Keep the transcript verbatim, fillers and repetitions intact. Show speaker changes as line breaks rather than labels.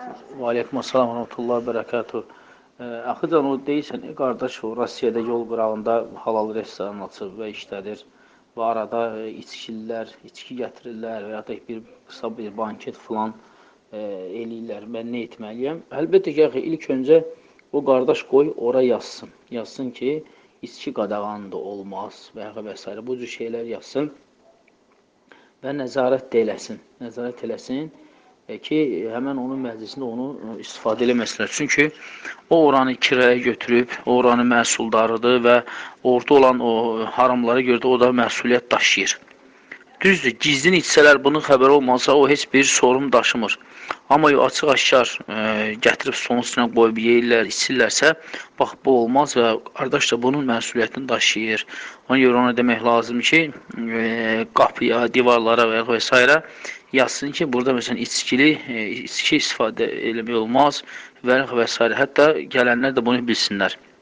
Və aleykum assalam və rahmetullah bərəkatuhu. Axıcan o deyirsən, e, qardaş o Rusiyada yol qırağında halal restoran açıb və işlədir. Və arada e, içkilər, içki gətirirlər və ya da bir qısa bir banket filan e, eləyirlər. Mən nə etməliyəm? Əlbəttə ki, axı, ilk öncə o qardaş qoy ora yazsın. Yazsın ki, içki qadağandır, olmaz və ya və s. Bu cür şeylər yazsın və nəzarət də eləsin. Nəzarət eləsin ki, həmən onun məclisində onu istifadə eləməsinlər. Çünki o oranı kiraya götürüb, o oranı məhsuldarıdır və orada olan o haramlara görə də o da məsuliyyət daşıyır. Düzdür, gizlin içsələr bunun xəbəri olmasa o heç bir sorun daşımır. Amma açıq-aşkar e, gətirib stolun üstünə qoyub yeyirlər, içirlərsə, bax bu olmaz və qardaş da bunun məsuliyyətini daşıyır. Ona görə ona demək lazım ki, e, qapıya, divarlara və, və s. yazsın ki, burada məsələn içkili, e, içki istifadə eləmək olmaz və və s. Hətta gələnlər də bunu bilsinlər.